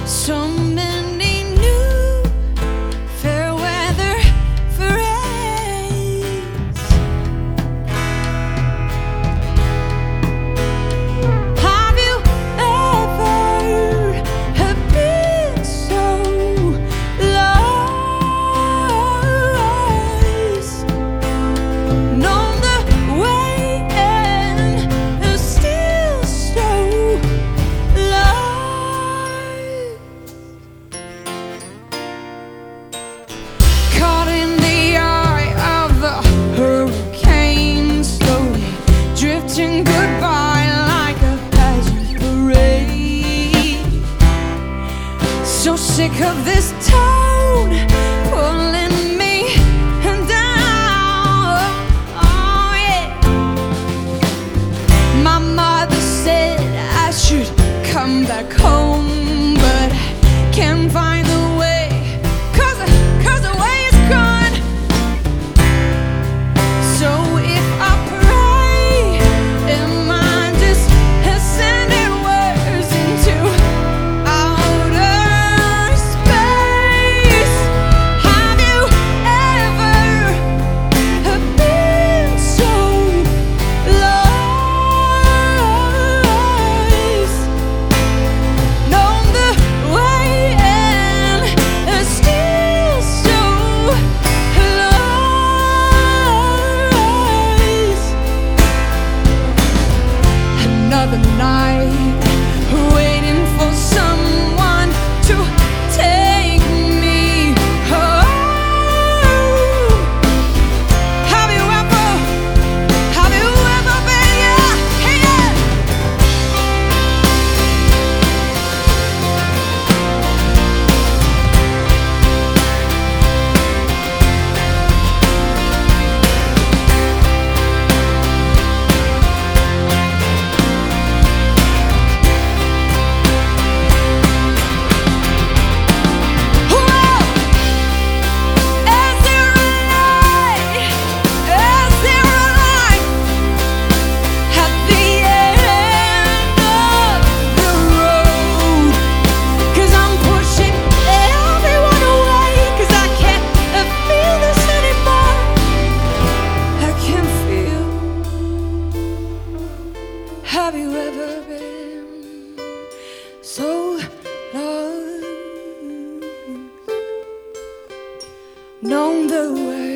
So many new fair weather friends. Have you ever been so lost? Known the way and still so lost. Caught in the eye of the hurricane, slowly drifting goodbye like a pageant parade. So sick of this tone pulling me down. Oh yeah. My mother said I should come back home, but I can't find the way. Cause the way is gone. So if I pray, am I just sending words into outer space? Have you ever been so lost? Known the way and still so lost. Another night waiting for someone to take me home. Have you ever been, yeah, hey, yeah. Have you ever been so lost? Known the way